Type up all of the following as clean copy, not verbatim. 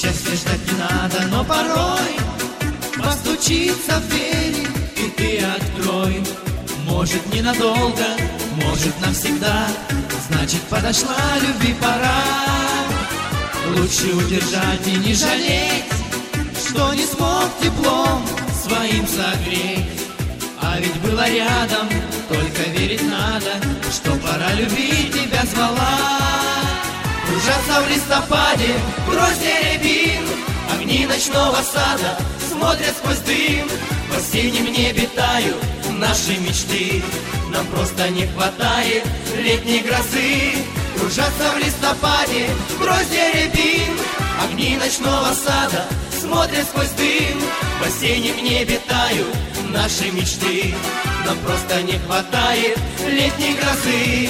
Счастья ждать не надо, но порой постучится в двери, и ты открой. Может ненадолго, может навсегда, значит подошла любви пора. Лучше удержать и не жалеть, что не смог теплом своим согреть. А ведь было рядом, только верить надо, что пора любви тебя звала. Кружатся в листопаде гроздья рябин, огни ночного сада смотрят сквозь дым. В осеннем небе тают наши мечты, нам просто не хватает летней грозы. Кружатся в листопаде гроздья рябин, огни ночного сада смотрят сквозь дым. В осеннем небе тают наши мечты, нам просто не хватает летней грозы.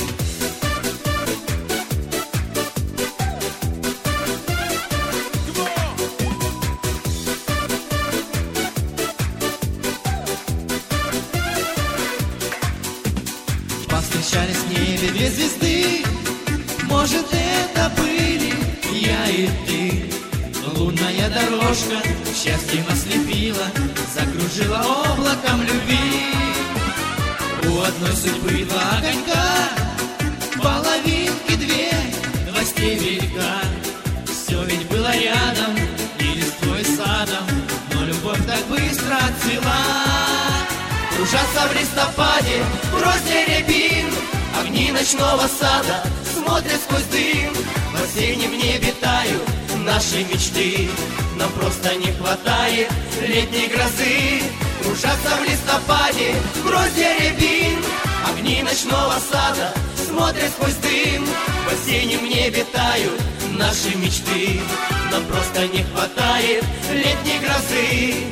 Повстречались в небе две звезды, может, это были я и ты. Лунная дорожка счастьем ослепила, закружила облаком любви. У одной судьбы два огонька, половинки две, два стебелька. Все ведь было рядом, и листвой садом, но любовь так быстро отцвела. Кружатся в листопаде гроздья рябин, огни ночного сада смотрят сквозь дым. В осеннем небе тают наши мечты, нам просто не хватает летней грозы. Кружатся в листопаде гроздья рябин, огни ночного сада смотрят сквозь дым. В осеннем небе тают наши мечты, нам просто не хватает летней грозы.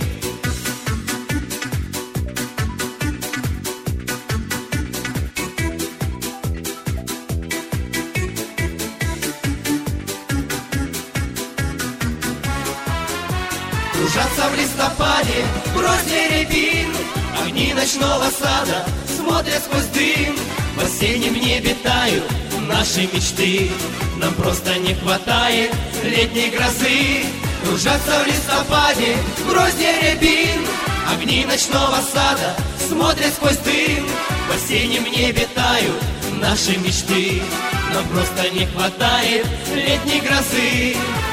Кружатся в листопаде гроздья рябин, огни ночного сада смотрят сквозь дым. В осеннем небе тают наши мечты, нам просто не хватает летней грозы. Кружатся в листопаде гроздья рябин, огни ночного сада смотрят сквозь дым. В осеннем небе тают наши мечты, нам просто не хватает летней грозы.